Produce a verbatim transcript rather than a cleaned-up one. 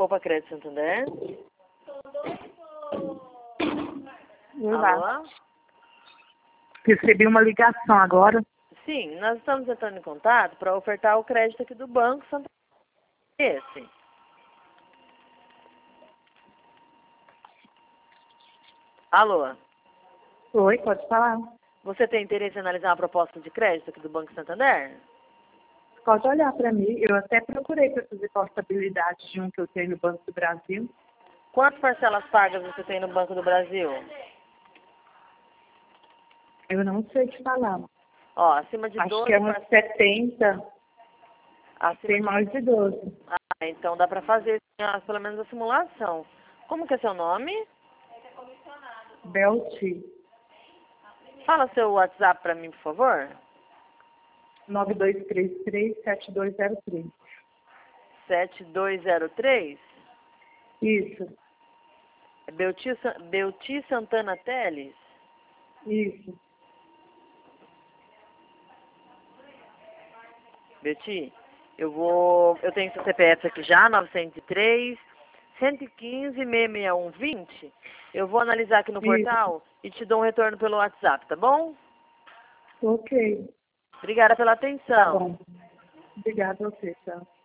Copa Crédito Santander? Alô? Recebi uma ligação agora. Sim, nós estamos entrando em contato para ofertar o crédito aqui do Banco Santander. Esse. Alô? Oi, pode falar. Você tem interesse em analisar uma proposta de crédito aqui do Banco Santander? Pode olhar para mim. Eu até procurei para fazer portabilidade de um que eu tenho no Banco do Brasil. Quantas parcelas pagas você tem no Banco do Brasil? Eu não sei te falar. Ó, acima de Acho doze... que é umas setenta. Acima Tem de... mais de doze. Ah, então dá para fazer ah, pelo menos a simulação. Como que é seu nome? Belti. Fala seu WhatsApp para mim, por favor. nove dois três três, sete dois zero três. sete dois zero três? Isso. É Belti, Sa- Belti Santana Teles? Isso. Belti, eu vou... Eu tenho seu C P F aqui já, novecentos e três, cento e quinze, seiscentos e sessenta e um, vinte. Eu vou analisar aqui no Isso. portal e te dou um retorno pelo WhatsApp, tá bom? Ok. Obrigada pela Tá atenção. bom. Obrigada a você, tchau.